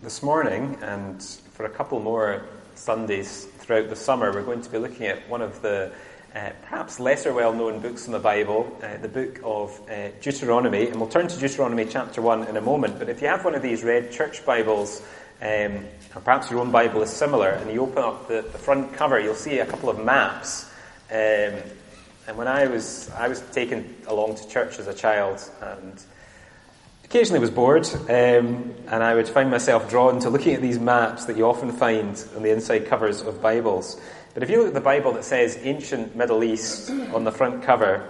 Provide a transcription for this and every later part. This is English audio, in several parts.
This morning, and for a couple more Sundays throughout the summer, we're going to be looking at one of the perhaps lesser well-known books in the Bible, the book of Deuteronomy. And we'll turn to Deuteronomy chapter 1 in a moment. But if you have one of these red church Bibles, or perhaps your own Bible is similar, and you open up the front cover, you'll see a couple of maps. And when I was taken along to church as a child, and occasionally was bored, and I would find myself drawn to looking at these maps that you often find on the inside covers of Bibles. But if you look at the Bible that says Ancient Middle East on the front cover,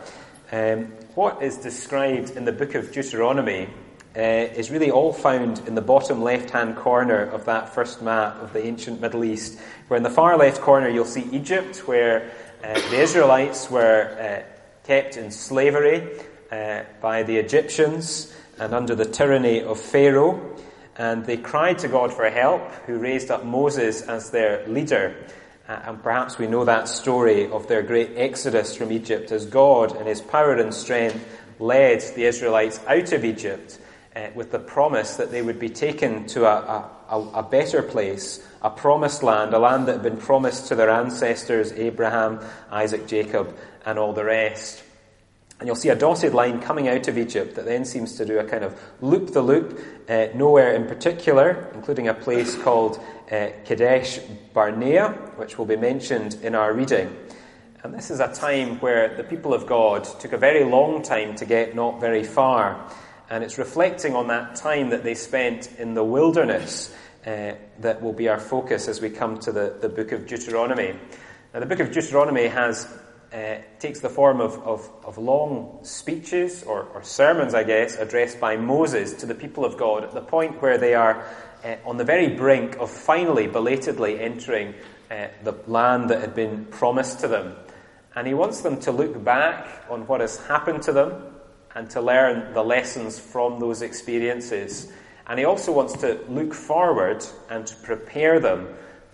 what is described in the book of Deuteronomy is really all found in the bottom left-hand corner of that first map of the Ancient Middle East, where in the far left corner you'll see Egypt, where the Israelites were kept in slavery by the Egyptians and under the tyranny of Pharaoh, and they cried to God for help, who raised up Moses as their leader. And perhaps we know that story of their great exodus from Egypt, as God, in his power and strength, led the Israelites out of Egypt with the promise that they would be taken to a better place, a promised land, a land that had been promised to their ancestors, Abraham, Isaac, Jacob, and all the rest. And you'll see a dotted line coming out of Egypt that then seems to do a kind of loop-the-loop, nowhere in particular, including a place called Kadesh Barnea, which will be mentioned in our reading. And this is a time where the people of God took a very long time to get not very far. And it's reflecting on that time that they spent in the wilderness that will be our focus as we come to the book of Deuteronomy. Now, the book of Deuteronomy takes the form of long speeches or sermons, I guess, addressed by Moses to the people of God at the point where they are on the very brink of finally, belatedly entering the land that had been promised to them. And he wants them to look back on what has happened to them and to learn the lessons from those experiences. And he also wants to look forward and to prepare them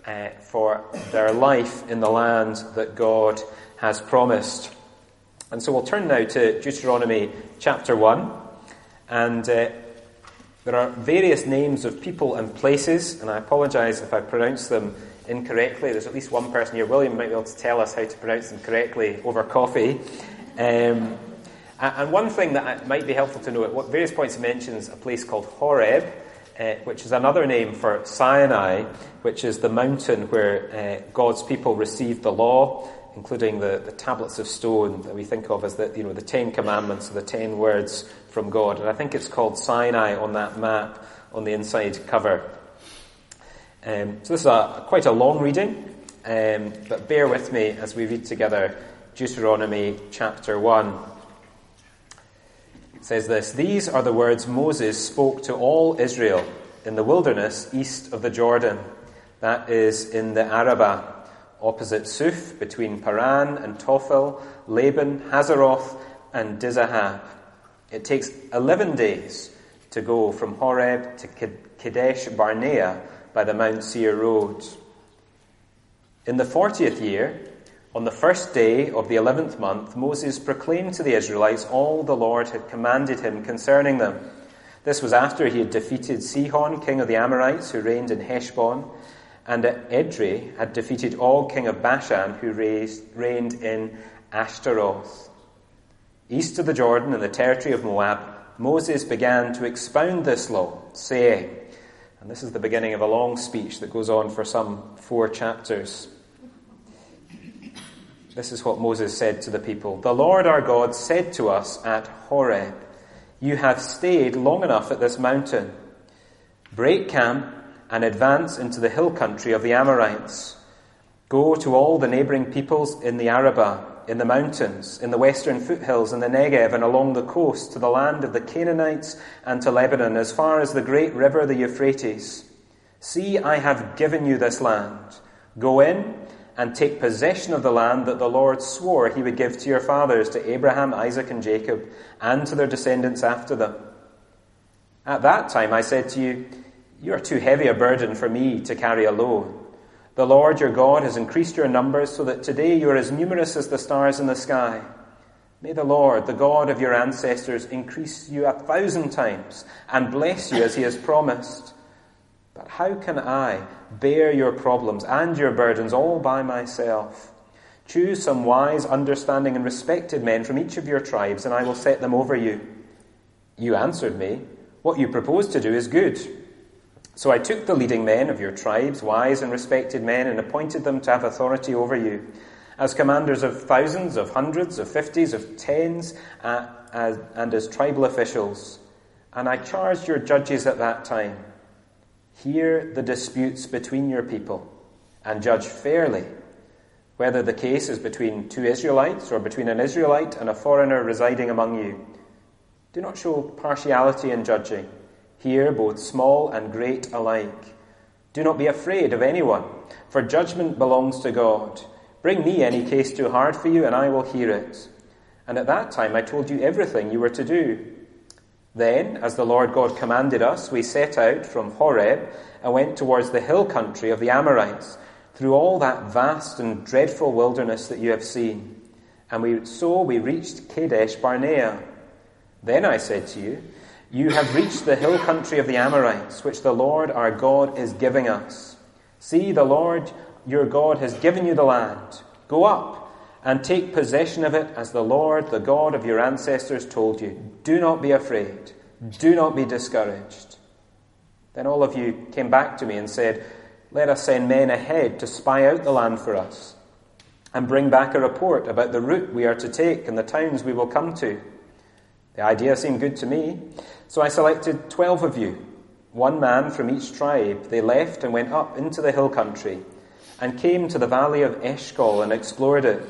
for their life in the land that God has promised. And so we'll turn now to Deuteronomy chapter 1. And there are various names of people and places, and I apologise if I pronounce them incorrectly. There's at least one person here. William might be able to tell us how to pronounce them correctly over coffee. And one thing that might be helpful to know, at various points he mentions a place called Horeb, which is another name for Sinai, which is the mountain where God's people received the law, including the tablets of stone that we think of as the 10 Commandments, or the 10 words from God. And I think it's called Sinai on that map on the inside cover. So this is quite a long reading, but bear with me as we read together Deuteronomy chapter 1. It says this: "These are the words Moses spoke to all Israel in the wilderness east of the Jordan, that is in the Arabah, opposite Suf, between Paran and Tophel, Laban, Hazeroth, and Dizahab. It takes 11 days to go from Horeb to Kadesh Barnea by the Mount Seir road. In the 40th year, on the first day of the 11th month, Moses proclaimed to the Israelites all the Lord had commanded him concerning them. This was after he had defeated Sihon, king of the Amorites, who reigned in Heshbon, and Edrei had defeated Og, king of Bashan, who reigned in Ashtaroth. East of the Jordan, in the territory of Moab, Moses began to expound this law, saying," and this is the beginning of a long speech that goes on for some 4 chapters. This is what Moses said to the people. "The Lord our God said to us at Horeb, 'You have stayed long enough at this mountain. Break camp and advance into the hill country of the Amorites. Go to all the neighbouring peoples in the Arabah, in the mountains, in the western foothills, in the Negev, and along the coast, to the land of the Canaanites and to Lebanon, as far as the great river, the Euphrates. See, I have given you this land. Go in and take possession of the land that the Lord swore he would give to your fathers, to Abraham, Isaac, and Jacob, and to their descendants after them. At that time I said to you, you are too heavy a burden for me to carry alone. The Lord your God has increased your numbers so that today you are as numerous as the stars in the sky. May the Lord, the God of your ancestors, increase you 1,000 times and bless you as he has promised. But how can I bear your problems and your burdens all by myself? Choose some wise, understanding, and respected men from each of your tribes, and I will set them over you." You answered me, "What you propose to do is good." So I took the leading men of your tribes, wise and respected men, and appointed them to have authority over you, as commanders of thousands, of hundreds, of fifties, of tens, and as tribal officials. And I charged your judges at that time, "Hear the disputes between your people, and judge fairly, whether the case is between two Israelites or between an Israelite and a foreigner residing among you. Do not show partiality in judging. Hear both small and great alike. Do not be afraid of anyone, for judgment belongs to God. Bring me any case too hard for you, and I will hear it." And at that time I told you everything you were to do. Then, as the Lord God commanded us, we set out from Horeb and went towards the hill country of the Amorites, through all that vast and dreadful wilderness that you have seen. And we reached Kadesh Barnea. Then I said to you, "You have reached the hill country of the Amorites, which the Lord our God is giving us. See, the Lord your God has given you the land. Go up and take possession of it, as the Lord, the God of your ancestors, told you. Do not be afraid. Do not be discouraged." Then all of you came back to me and said, "Let us send men ahead to spy out the land for us, and bring back a report about the route we are to take and the towns we will come to." The idea seemed good to me, so I selected 12 of you, one man from each tribe. They left and went up into the hill country, and came to the valley of Eshcol and explored it.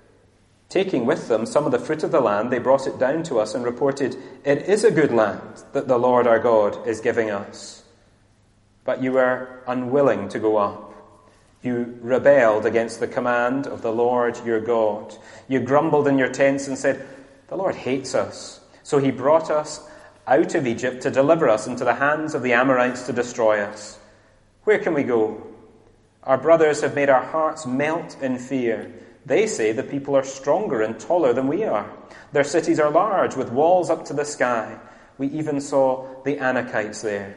Taking with them some of the fruit of the land, they brought it down to us and reported, "It is a good land that the Lord our God is giving us." But you were unwilling to go up. You rebelled against the command of the Lord your God. You grumbled in your tents and said, "The Lord hates us, so he brought us out of Egypt to deliver us into the hands of the Amorites to destroy us. Where can we go? Our brothers have made our hearts melt in fear. They say the people are stronger and taller than we are. Their cities are large, with walls up to the sky. We even saw the Anakites there."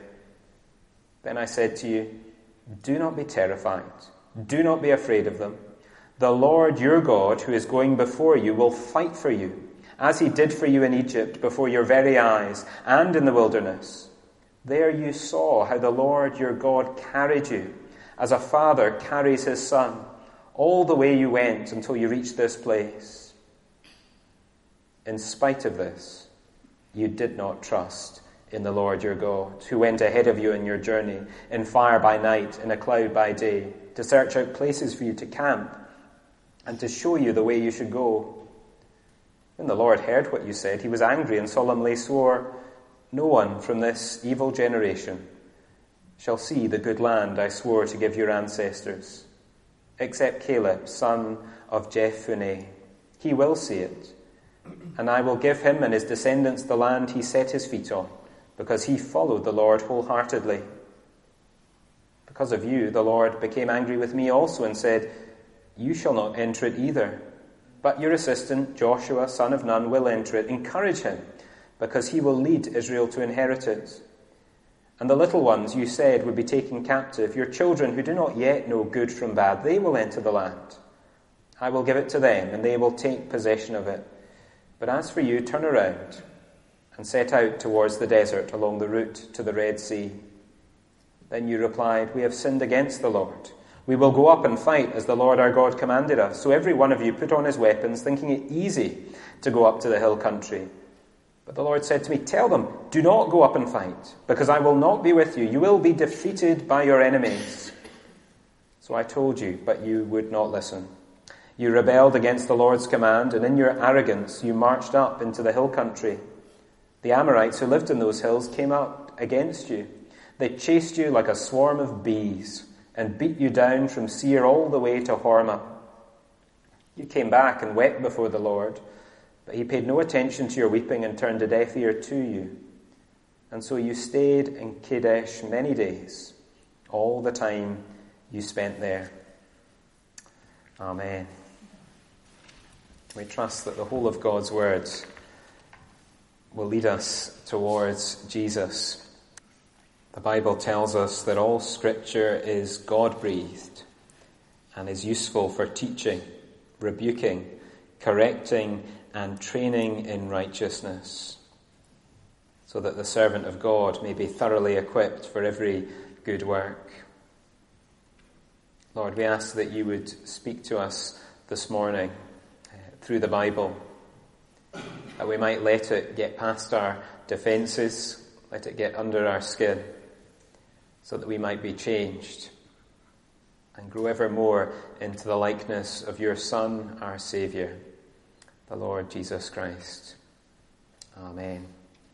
Then I said to you, "Do not be terrified. Do not be afraid of them. The Lord your God, who is going before you, will fight for you, as he did for you in Egypt, before your very eyes, and in the wilderness. There you saw how the Lord your God carried you, as a father carries his son, all the way you went until you reached this place. In spite of this, you did not trust in the Lord your God, who went ahead of you in your journey, in fire by night, in a cloud by day, to search out places for you to camp, and to show you the way you should go. When the Lord heard what you said, he was angry and solemnly swore, "No one from this evil generation shall see the good land I swore to give your ancestors, except Caleb, son of Jephunneh. He will see it, and I will give him and his descendants the land he set his feet on, because he followed the Lord wholeheartedly. Because of you, the Lord became angry with me also and said, 'You shall not enter it either, but your assistant Joshua, son of Nun, will enter it. Encourage him, because he will lead Israel to inherit it. And the little ones you said would be taken captive, your children who do not yet know good from bad, they will enter the land. I will give it to them, and they will take possession of it. But as for you, turn around and set out towards the desert along the route to the Red Sea.' Then you replied, 'We have sinned against the Lord. We will go up and fight as the Lord our God commanded us.' So every one of you put on his weapons, thinking it easy to go up to the hill country. But the Lord said to me, 'Tell them, do not go up and fight, because I will not be with you. You will be defeated by your enemies.' So I told you, but you would not listen. You rebelled against the Lord's command, and in your arrogance you marched up into the hill country. The Amorites who lived in those hills came up against you. They chased you like a swarm of bees and beat you down from Seir all the way to Hormah. You came back and wept before the Lord, but he paid no attention to your weeping and turned a deaf ear to you. And so you stayed in Kadesh many days, all the time you spent there." Amen. We trust that the whole of God's word will lead us towards Jesus. The Bible tells us that all Scripture is God-breathed and is useful for teaching, rebuking, correcting, and training in righteousness, so that the servant of God may be thoroughly equipped for every good work. Lord, we ask that you would speak to us this morning through the Bible, that we might let it get past our defences, let it get under our skin, so that we might be changed and grow ever more into the likeness of your Son, our Saviour, the Lord Jesus Christ. Amen.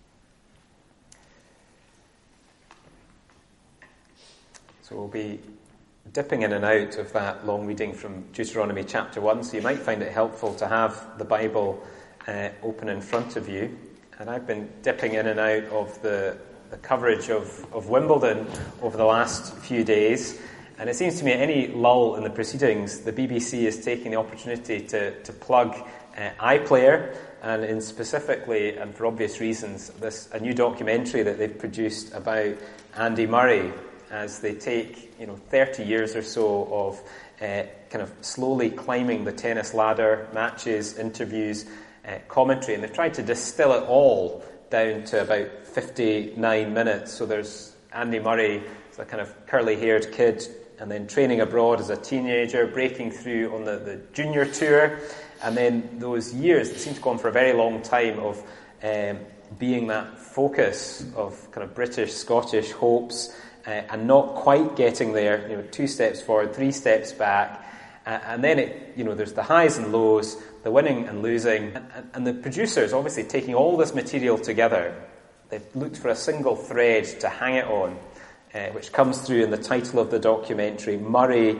So we'll be dipping in and out of that long reading from Deuteronomy chapter 1, so you might find it helpful to have the Bible open in front of you. And I've been dipping in and out of the coverage of Wimbledon over the last few days, and it seems to me at any lull in the proceedings, the BBC is taking the opportunity to plug iPlayer, and in specifically, and for obvious reasons, a new documentary that they've produced about Andy Murray, as they take 30 years or so of kind of slowly climbing the tennis ladder, matches, interviews, commentary, and they've tried to distill it all down to about 59 minutes. So there's Andy Murray as a kind of curly-haired kid, and then training abroad as a teenager, breaking through on the junior tour, and then those years that seem to go on for a very long time of being that focus of kind of British, Scottish hopes, and not quite getting there, 2 steps forward, 3 steps back, and then there's the highs and lows, the winning and losing, and the producers obviously taking all this material together. They've looked for a single thread to hang it on, which comes through in the title of the documentary, Murray,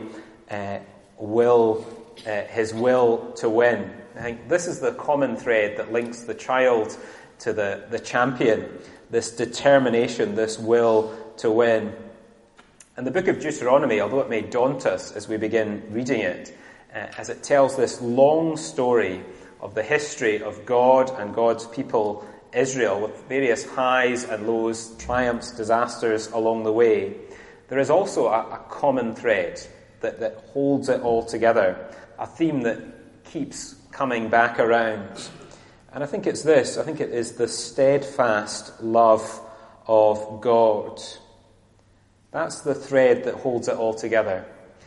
his will to win. I think this is the common thread that links the child to the champion, this determination, this will to win. And the book of Deuteronomy, although it may daunt us as we begin reading it, as it tells this long story of the history of God and God's people, Israel, with various highs and lows, triumphs, disasters along the way, there is also a common thread that holds it all together, a theme that keeps coming back around. And I think it's this. I think it is the steadfast love of God. That's the thread that holds it all together.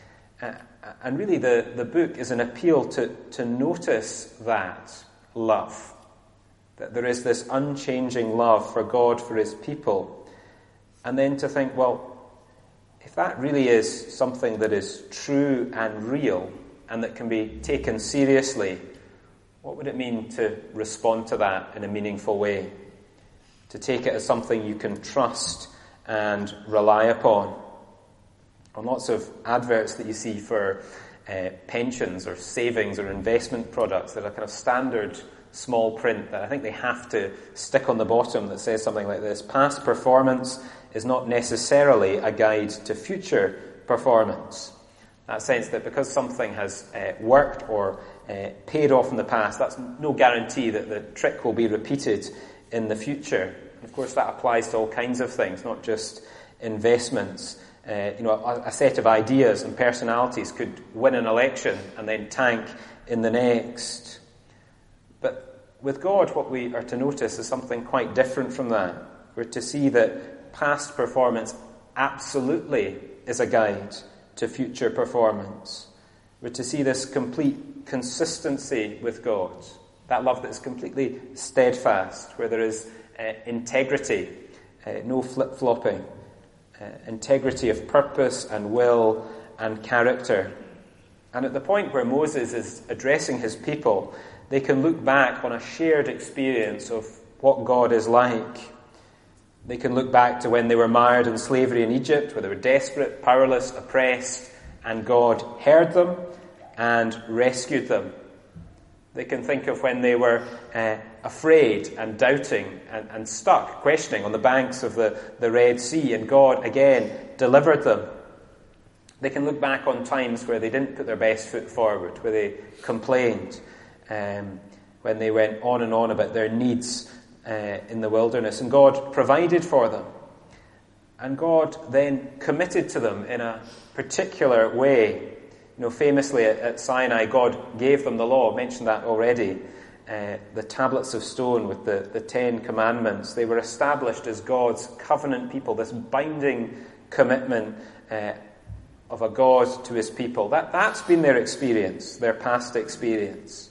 And really the book is an appeal to notice that love. That there is this unchanging love for God, for his people. And then to think, well, if that really is something that is true and real and that can be taken seriously, what would it mean to respond to that in a meaningful way? To take it as something you can trust and rely upon. On lots of adverts that you see for pensions or savings or investment products that are kind of standard small print that I think they have to stick on the bottom that says something like this: past performance is not necessarily a guide to future performance. That sense that because something has worked or paid off in the past, that's no guarantee that the trick will be repeated in the future. Of course, that applies to all kinds of things, not just investments. A set of ideas and personalities could win an election and then tank in the next. But with God, what we are to notice is something quite different from that. We're to see that past performance absolutely is a guide to future performance. We're to see this complete consistency with God, that love that is completely steadfast, where there is integrity, no flip-flopping, integrity of purpose and will and character. And at the point where Moses is addressing his people, they can look back on a shared experience of what God is like. They can look back to when they were mired in slavery in Egypt, where they were desperate, powerless, oppressed, and God heard them and rescued them. They can think of when they were afraid and doubting and stuck, questioning on the banks of the Red Sea, and God again delivered them. They can look back on times where they didn't put their best foot forward, where they complained, when they went on and on about their needs in the wilderness, and God provided for them. And God then committed to them in a particular way. Famously at Sinai, God gave them the law. I mentioned that already. The tablets of stone with the 10 commandments. They were established as God's covenant people, this binding commitment of a God to his people. That's been their experience, their past experience.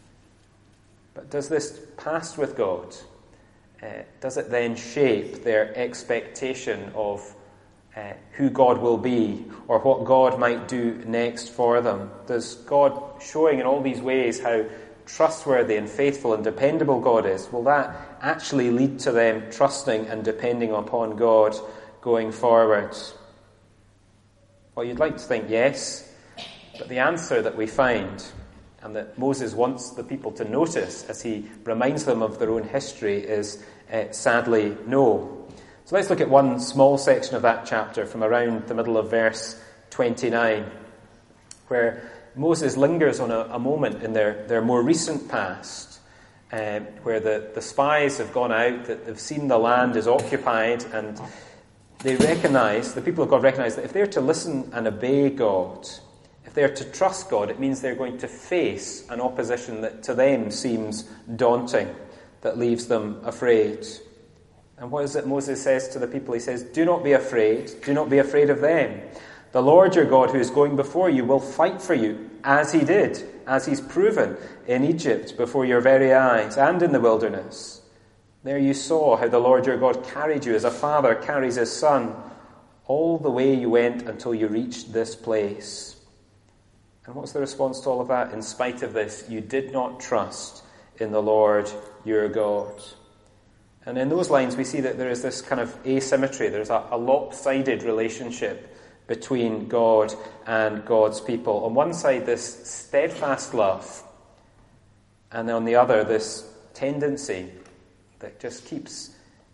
But does this past with God, does it then shape their expectation of who God will be or what God might do next for them? Does God, showing in all these ways how trustworthy and faithful and dependable God is, will that actually lead to them trusting and depending upon God going forward? Well, you'd like to think yes, but the answer that we find, and that Moses wants the people to notice as he reminds them of their own history, is sadly no. So let's look at one small section of that chapter from around the middle of verse 29, where Moses lingers on a moment in their more recent past, where the spies have gone out, that they've seen the land is occupied, and the people of God recognize that if they're to listen and obey God, if they're to trust God, it means they're going to face an opposition that to them seems daunting, that leaves them afraid. And what is it Moses says to the people? He says, do not be afraid. Do not be afraid of them. The Lord your God, who is going before you, will fight for you, as he did, as he's proven in Egypt before your very eyes and in the wilderness. There you saw how the Lord your God carried you as a father carries his son, all the way you went until you reached this place. And what's the response to all of that? In spite of this, you did not trust in the Lord your God. And in those lines, we see that there is this kind of asymmetry. There's a lopsided relationship between God and God's people. On one side, this steadfast love, and on the other, this tendency that just keeps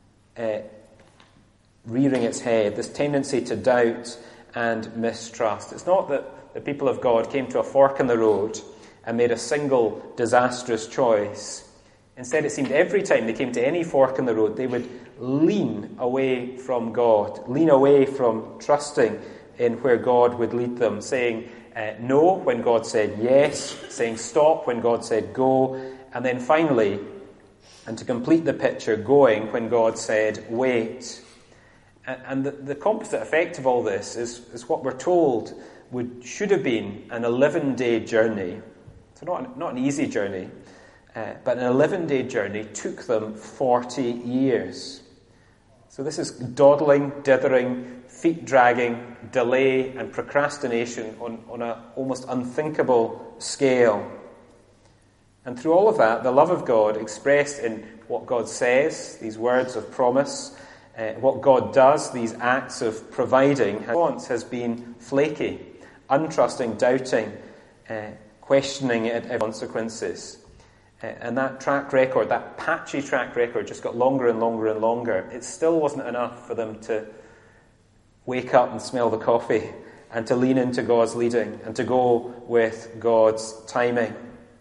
rearing its head, this tendency to doubt and mistrust. It's not that the people of God came to a fork in the road and made a single disastrous choice. Instead, it seemed every time they came to any fork in the road, they would lean away from God, lean away from trusting in where God would lead them, saying no when God said yes, saying stop when God said go, and then finally, and to complete the picture, going when God said wait. And the composite effect of all this is what we're told should have been an 11-day journey. So not an easy journey, but an 11-day journey took them 40 years. So this is dawdling, dithering, feet-dragging, delay and procrastination on an almost unthinkable scale. And through all of that, the love of God expressed in what God says, these words of promise, what God does, these acts of providing, response has been flaky, untrusting, doubting, questioning at consequences. And that track record, that patchy track record, just got longer and longer and longer. It still wasn't enough for them to wake up and smell the coffee and to lean into God's leading and to go with God's timing.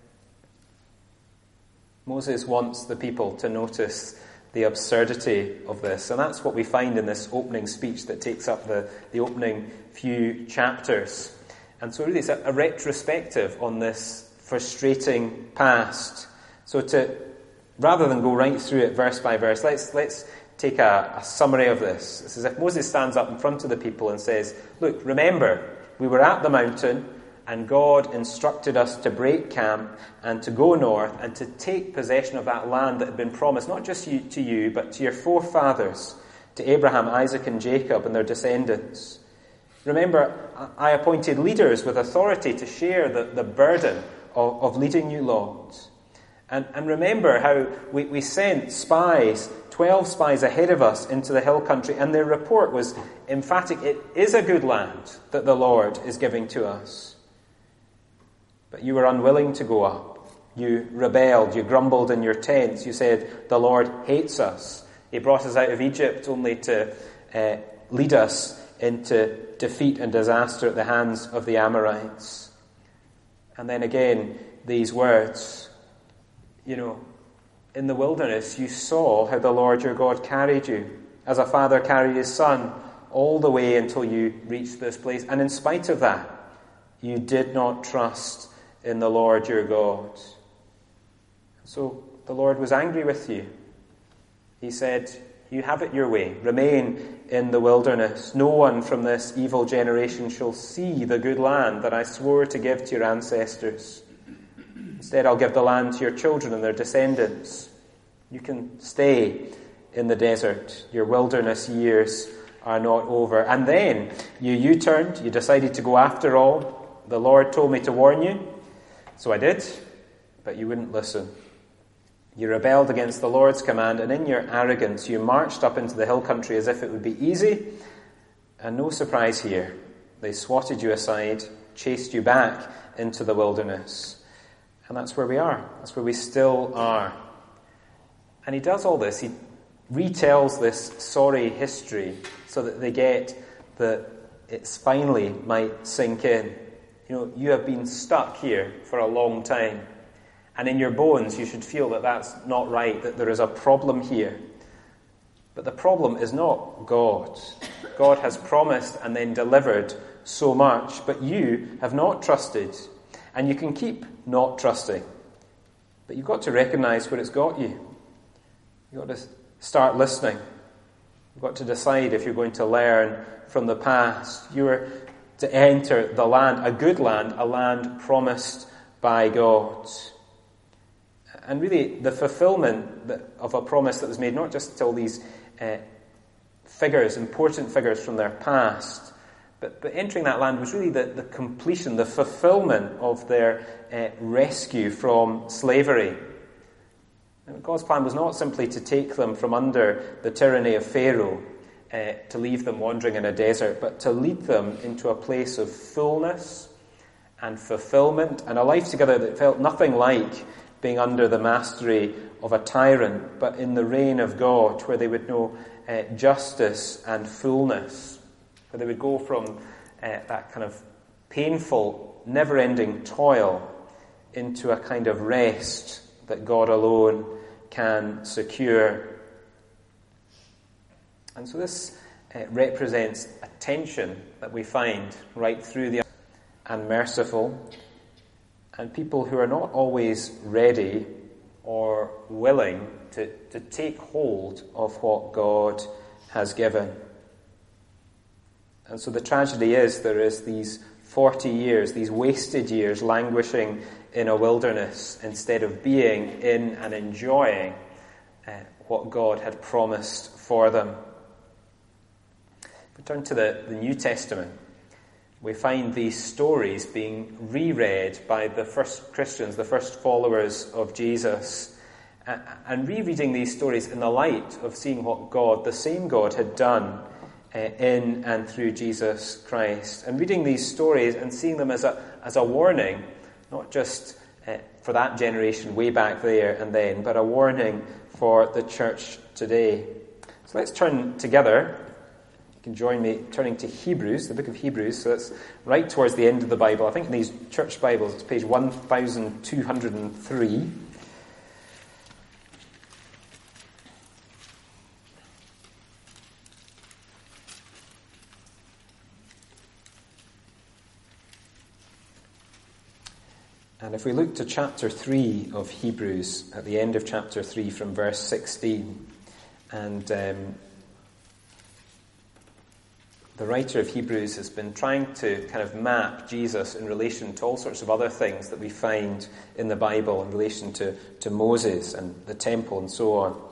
Moses wants the people to notice the absurdity of this. And that's what we find in this opening speech that takes up the opening few chapters. And so really it's a retrospective on this frustrating past. So rather than go right through it verse by verse, let's take a summary of this. It's as if Moses stands up in front of the people and says, look, remember, we were at the mountain and God instructed us to break camp and to go north and to take possession of that land that had been promised, not just to you, but to your forefathers, to Abraham, Isaac and Jacob and their descendants. Remember, I appointed leaders with authority to share the burden of leading you, Lord. And remember how we sent spies, 12 spies ahead of us into the hill country, and their report was emphatic. It is a good land that the Lord is giving to us. But you were unwilling to go up. You rebelled. You grumbled in your tents. You said, the Lord hates us. He brought us out of Egypt only to lead us into defeat and disaster at the hands of the Amorites. And then again, these words, in the wilderness you saw how the Lord your God carried you. as a father carried his son all the way until you reached this place. And in spite of that, you did not trust in the Lord your God. So the Lord was angry with you. He said, you have it your way. Remain in the wilderness. No one from this evil generation shall see the good land that I swore to give to your ancestors. Instead, I'll give the land to your children and their descendants. You can stay in the desert. Your wilderness years are not over. And then you U-turned. You decided to go after all. The Lord told me to warn you. So I did, but you wouldn't listen. You rebelled against the Lord's command, and in your arrogance you marched up into the hill country as if it would be easy. And no surprise here. They swatted you aside, chased you back into the wilderness. And that's where we are. That's where we still are. And he does all this. He retells this sorry history so that they get that it finally might sink in. You know, you have been stuck here for a long time. And in your bones you should feel that that's not right, that there is a problem here. But the problem is not God. God has promised and then delivered so much, but you have not trusted. And you can keep not trusting. But you've got to recognize where it's got you. You've got to start listening. You've got to decide if you're going to learn from the past. You are to enter the land, a good land, a land promised by God. And really, the fulfillment of a promise that was made, not just to all these figures, important figures from their past, but entering that land was really the completion, the fulfillment of their rescue from slavery. And God's plan was not simply to take them from under the tyranny of Pharaoh, to leave them wandering in a desert, but to lead them into a place of fullness and fulfillment and a life together that felt nothing like being under the mastery of a tyrant, but in the reign of God, where they would know justice and fullness, where they would go from that kind of painful, never-ending toil into a kind of rest that God alone can secure. And so this represents a tension that we find right through the and merciful, and people who are not always ready or willing to take hold of what God has given. And so the tragedy is there is these 40 years, these wasted years, languishing in a wilderness instead of being in and enjoying what God had promised for them. If we turn to the New Testament, we find these stories being reread by the first Christians, the first followers of Jesus, and rereading these stories in the light of seeing what God, the same God, had done in and through Jesus Christ. And reading these stories and seeing them as a warning, not just for that generation way back there and then, but a warning for the church today. So let's turn together. You can join me turning to Hebrews, the book of Hebrews. So it's right towards the end of the Bible. I think in these church Bibles it's page 1203. And if we look to chapter 3 of Hebrews, at the end of chapter 3 from verse 16, and the writer of Hebrews has been trying to kind of map Jesus in relation to all sorts of other things that we find in the Bible in relation to Moses and the temple and so on.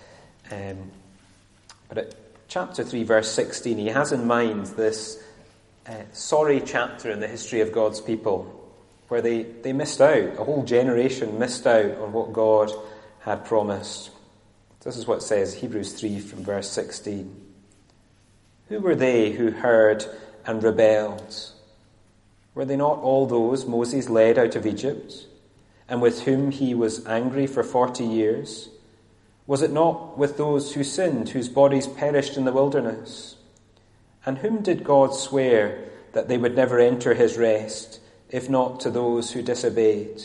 But at chapter 3, verse 16, he has in mind this sorry chapter in the history of God's people, where they missed out, a whole generation missed out on what God had promised. This is what it says, Hebrews 3 from verse 16. Who were they who heard and rebelled? Were they not all those Moses led out of Egypt, and with whom he was angry for 40 years? Was it not with those who sinned, whose bodies perished in the wilderness? And whom did God swear that they would never enter his rest, if not to those who disobeyed?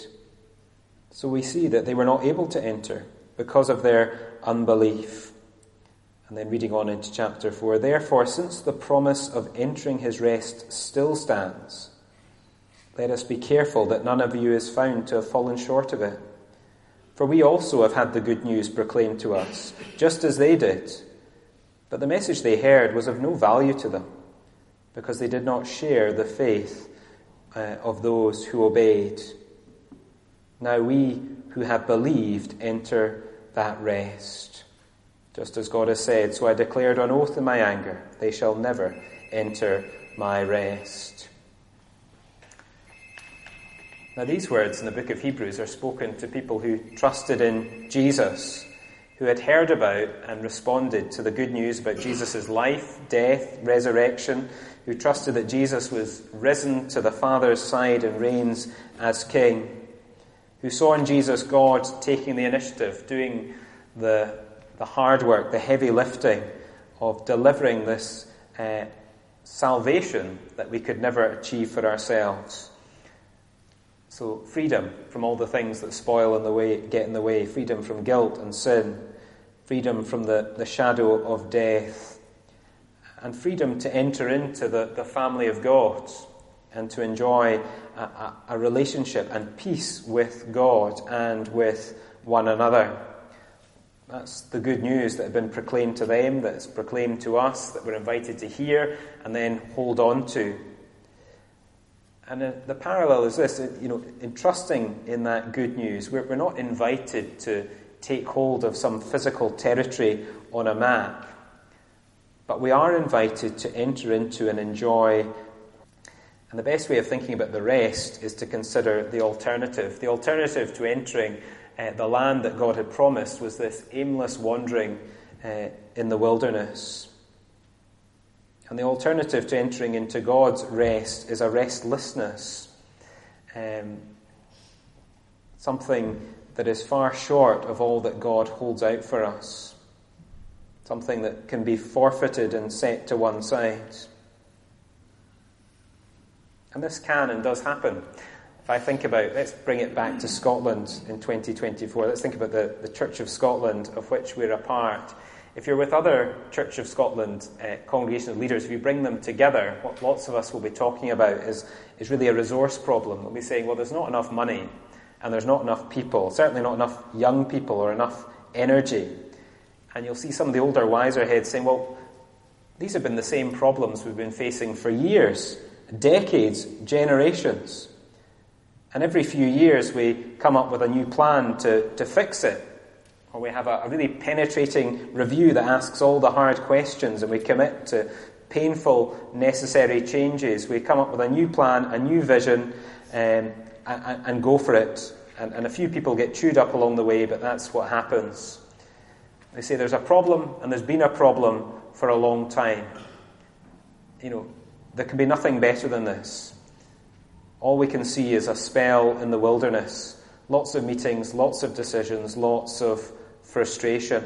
So we see that they were not able to enter because of their unbelief. And then reading on into chapter 4, therefore, since the promise of entering his rest still stands, let us be careful that none of you is found to have fallen short of it. For we also have had the good news proclaimed to us, just as they did. But the message they heard was of no value to them, because they did not share the faith of those who obeyed. Now we who have believed enter that rest. Just as God has said, so I declared on oath in my anger, they shall never enter my rest. Now these words in the book of Hebrews are spoken to people who trusted in Jesus, who had heard about and responded to the good news about Jesus' life, death, resurrection, who trusted that Jesus was risen to the Father's side and reigns as King, who saw in Jesus God taking the initiative, doing the hard work, the heavy lifting of delivering this salvation that we could never achieve for ourselves. So freedom from all the things that spoil in the way, get in the way, freedom from guilt and sin, freedom from the shadow of death, and freedom to enter into the family of God and to enjoy a relationship and peace with God and with one another. That's the good news that had been proclaimed to them, that's proclaimed to us, that we're invited to hear and then hold on to. And the parallel is this, in trusting in that good news, we're not invited to take hold of some physical territory on a map, but we are invited to enter into and enjoy. And the best way of thinking about the rest is to consider the alternative. The alternative to entering the land that God had promised was this aimless wandering in the wilderness. And the alternative to entering into God's rest is a restlessness, something that is far short of all that God holds out for us, something that can be forfeited and set to one side. And this can and does happen. If I think about, let's bring it back to Scotland in 2024. Let's think about the Church of Scotland, of which we're a part. If you're with other Church of Scotland congregational leaders, if you bring them together, what lots of us will be talking about is really a resource problem. We'll be saying, well, there's not enough money, and there's not enough people, certainly not enough young people or enough energy. And you'll see some of the older, wiser heads saying, well, these have been the same problems we've been facing for years, decades, generations. And every few years we come up with a new plan to fix it. Or we have a really penetrating review that asks all the hard questions and we commit to painful, necessary changes. We come up with a new plan, a new vision, and go for it. And a few people get chewed up along the way, but that's what happens. They say there's a problem, and there's been a problem for a long time. There can be nothing better than this. All we can see is a spell in the wilderness. Lots of meetings, lots of decisions, lots of frustration.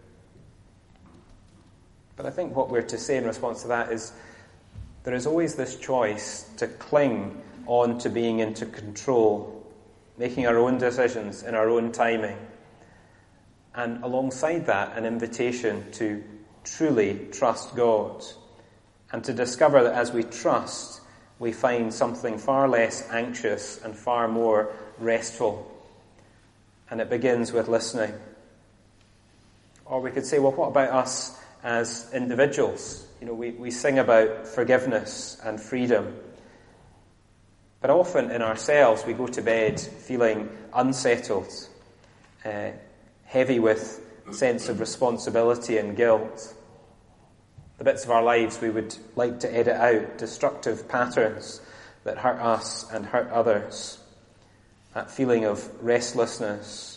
But I think what we're to say in response to that is there is always this choice to cling on to being into control, making our own decisions in our own timing. And alongside that, an invitation to truly trust God and to discover that as we trust, we find something far less anxious and far more restful. And it begins with listening. Or we could say, well, what about us as individuals? We sing about forgiveness and freedom. But often in ourselves, we go to bed feeling unsettled, heavy with a sense of responsibility and guilt. The bits of our lives we would like to edit out, destructive patterns that hurt us and hurt others. That feeling of restlessness.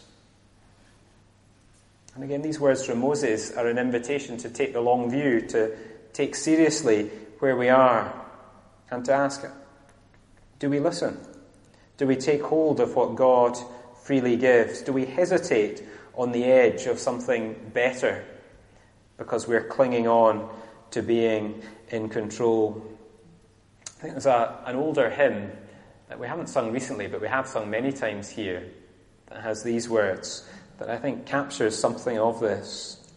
And again, these words from Moses are an invitation to take the long view, to take seriously where we are, and to ask, do we listen? Do we take hold of what God freely gives? Do we hesitate on the edge of something better because we're clinging on to being in control? I think there's an older hymn that we haven't sung recently, but we have sung many times here, that has these words that I think captures something of this.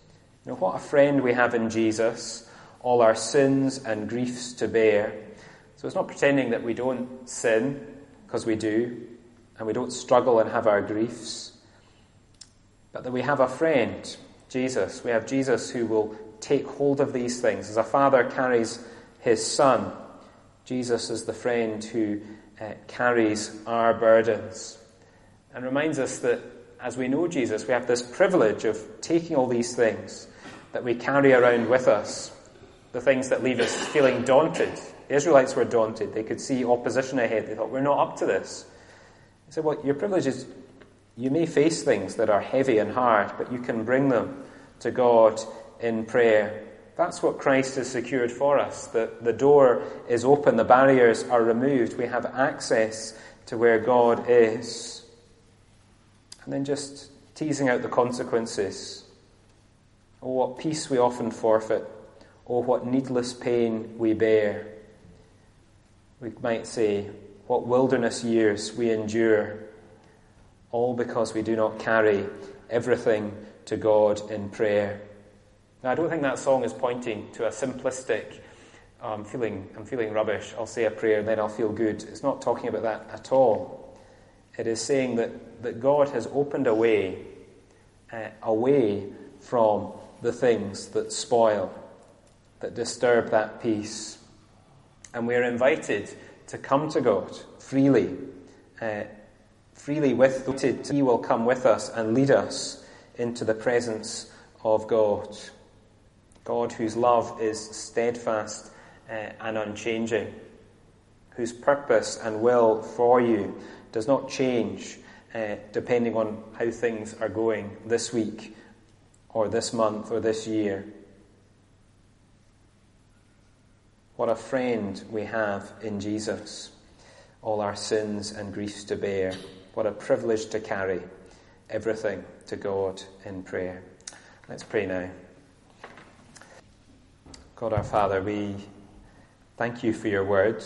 What a friend we have in Jesus, all our sins and griefs to bear. So it's not pretending that we don't sin, because we do, and we don't struggle and have our griefs, but that we have a friend, Jesus. We have Jesus who will take hold of these things. As a father carries his son, Jesus is the friend who carries our burdens, and reminds us that as we know Jesus, we have this privilege of taking all these things that we carry around with us, the things that leave us feeling daunted. The Israelites were daunted. They could see opposition ahead. They thought, we're not up to this. He said, well, your privilege is you may face things that are heavy and hard, but you can bring them to God in prayer. That's what Christ has secured for us. The door is open. The barriers are removed. We have access to where God is. And then just teasing out the consequences. Oh, what peace we often forfeit. Oh, what needless pain we bear. We might say, what wilderness years we endure. All because we do not carry everything to God in prayer. Now, I don't think that song is pointing to a simplistic, I'm feeling rubbish, I'll say a prayer, then I'll feel good. It's not talking about that at all. It is saying that God has opened a way away from the things that spoil, that disturb that peace. And we are invited to come to God freely with He will come with us and lead us into the presence of God. God whose love is steadfast and unchanging, whose purpose and will for you does not change depending on how things are going this week or this month or this year. What a friend we have in Jesus, all our sins and griefs to bear. What a privilege to carry everything to God in prayer. Let's pray now. God our Father, we thank you for your word.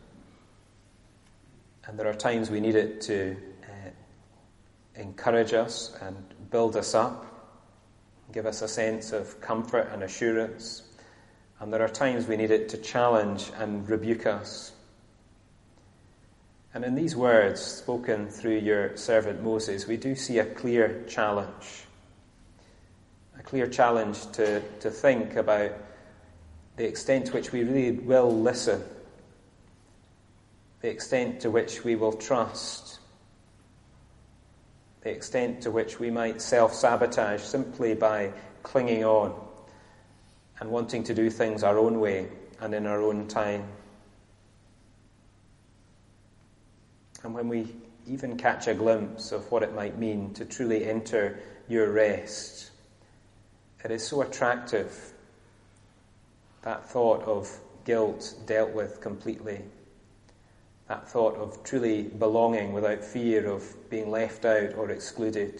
And there are times we need it to encourage us and build us up, give us a sense of comfort and assurance. And there are times we need it to challenge and rebuke us. And in these words spoken through your servant Moses, we do see a clear challenge. A clear challenge to think about the extent to which we really will listen, the extent to which we will trust, the extent to which we might self-sabotage simply by clinging on and wanting to do things our own way and in our own time. And when we even catch a glimpse of what it might mean to truly enter your rest, it is so attractive, that thought of guilt dealt with completely, that thought of truly belonging without fear of being left out or excluded,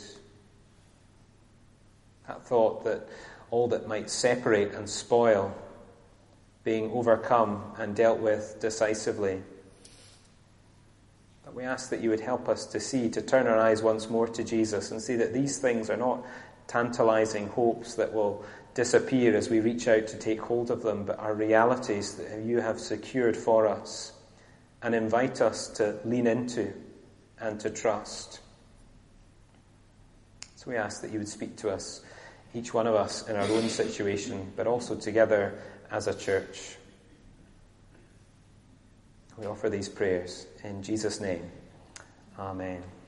that thought that all that might separate and spoil being overcome and dealt with decisively. But we ask that you would help us to see, to turn our eyes once more to Jesus and see that these things are not tantalizing hopes that will disappear as we reach out to take hold of them, but are realities that you have secured for us and invite us to lean into and to trust. So we ask that you would speak to us, each one of us in our own situation, but also together as a church. We offer these prayers in Jesus' name. Amen.